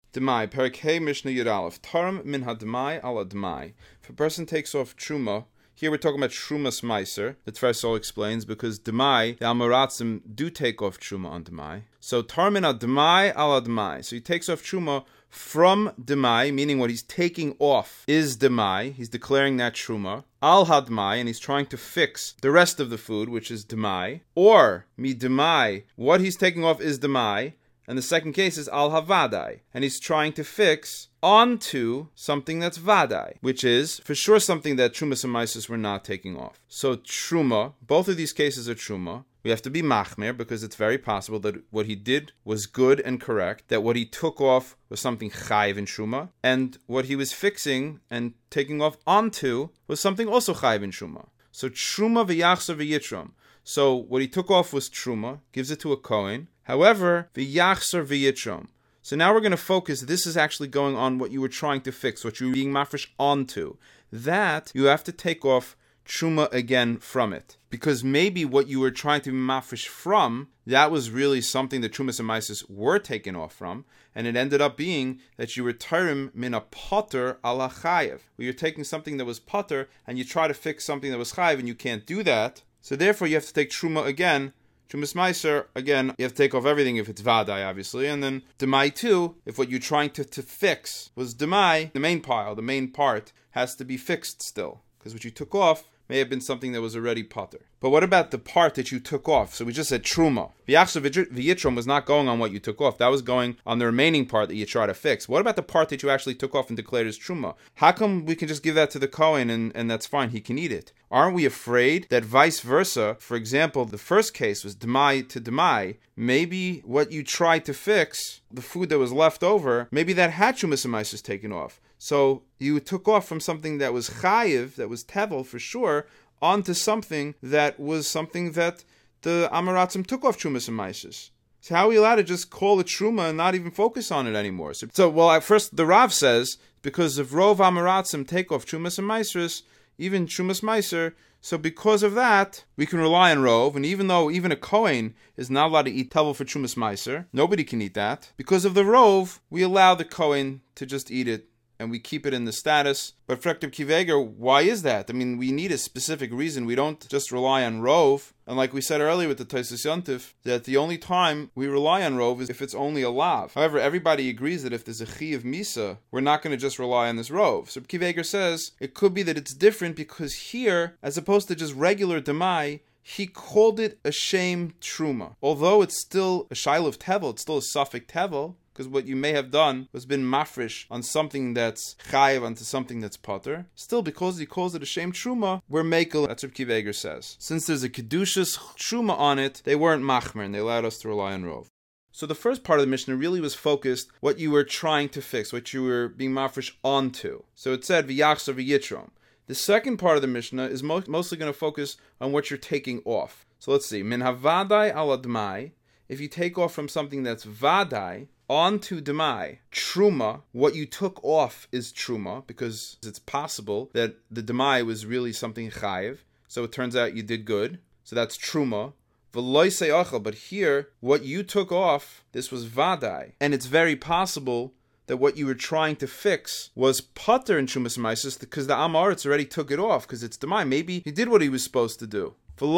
Demai, Perek Hey Mishnah Yud Aleph. Tarim min hadmai ala demai. If a person takes off truma, here we're talking about Trumas Meiser. The Tversol explains because Demai, the Amoratzim do take off Truma on Demai. So Tarmin Demai ala Demai. So he takes off Truma from Demai, meaning what he's taking off is Demai. He's declaring that Truma. Al Hadmai, and he's trying to fix the rest of the food, which is Demai. Or Mi Demai, what he's taking off is Demai. And the second case is Al Havadai, and he's trying to fix onto something that's Vadai, which is for sure something that Trumas and Meises were not taking off. So Truma, both of these cases are Truma. We have to be Machmer because it's very possible that what he did was good and correct, that what he took off was something Chayiv in Truma, and what he was fixing and taking off onto was something also Chayiv in Truma. So Truma v'yachzer v'yitrom. So what he took off was Truma, gives it to a Kohen. However, v'yachzer v'yitrom. So now we're going to focus, this is actually going on what you were trying to fix, what you were being mafresh onto. That, you have to take off Truma again from it. Because maybe what you were trying to be mafresh from, that was really something that Trumas and Meises were taken off from, and it ended up being that you were Tarim min a potter ala chayev. Where you're taking something that was potter, and you try to fix something that was chayev, and you can't do that. So therefore you have to take Truma again. Trumas Meiser, again, you have to take off everything if it's Vadai, obviously. And then Demai too, if what you're trying to fix was Demai, the main pile, the main part, has to be fixed still. Because what you took off may have been something that was already potter. But what about the part that you took off? So we just said Truma. V'yachzer v'yitrom was not going on what you took off. That was going on the remaining part that you try to fix. What about the part that you actually took off and declared as Truma? How come we can just give that to the Kohen and that's fine, he can eat it? Aren't we afraid that vice versa, for example, the first case was Demai to Demai, maybe what you tried to fix, the food that was left over, maybe that had Trumas and Meises taken off. So you took off from something that was chayiv, that was tevel for sure, onto something that was something that the Amoratzim took off Trumas and Meises. So how are we allowed to just call it Truma and not even focus on it anymore? So at first the Rav says, because if Rov Amoratzim take off Trumas and Meises, even Trumas Meiser, so because of that, we can rely on Rov, and even though even a Kohen is not allowed to eat tevel for Trumas Meiser, nobody can eat that. Because of the Rov, we allow the Kohen to just eat it, and we keep it in the status. But Frektiv Kiveger, why is that? I mean, we need a specific reason. We don't just rely on Rov. And like we said earlier with the Tosfos Yontif, that the only time we rely on Rov is if it's only a lav. However, everybody agrees that if there's a chi of Misa, we're not going to just rely on this Rov. So Kiveger says, it could be that it's different because here, as opposed to just regular Demai, he called it a shame Truma. Although it's still a Shail of Tevel, it's still a Suffolk Tevel, because what you may have done was been mafresh on something that's chayiv onto something that's potter. Still, because he calls it a shame truma, we're makel. That's what Kiveger says. Since there's a kedushas truma on it, they weren't machmer, and they allowed us to rely on Rov. So the first part of the Mishnah really was focused what you were trying to fix, what you were being mafresh onto. So it said v'yachzer v'yitrom. The second part of the Mishnah is mostly going to focus on what you're taking off. So let's see. Min havadai al admai. If you take off from something that's vadai onto demai, truma, what you took off is truma, because it's possible that the demai was really something chayiv, so it turns out you did good, so that's truma. V'loi se'achal, but here, what you took off, this was vadai, and it's very possible that what you were trying to fix was potter in Trumas Meises, because the Amoritz already took it off, because it's demai. Maybe he did what he was supposed to do.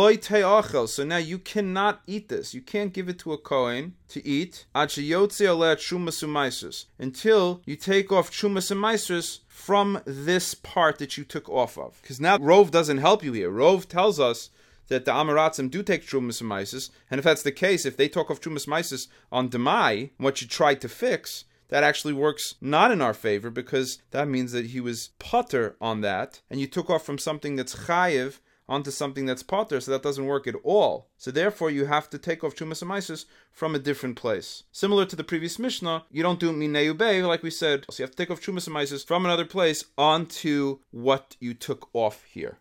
So now you cannot eat this. You can't give it to a Kohen to eat until you take off Trumas and Meises from this part that you took off of. Because now Rov doesn't help you here. Rov tells us that the Amoratzim do take Trumas and Meises, and if that's the case, if they took off Trumas Meises on Demai, what you tried to fix, that actually works not in our favor, because that means that he was potter on that, and you took off from something that's chayiv onto something that's potter, so that doesn't work at all. So therefore, you have to take off Trumas and Meises from a different place. Similar to the previous Mishnah, you don't do it minei ubei, like we said. So you have to take off Trumas and Meises from another place onto what you took off here.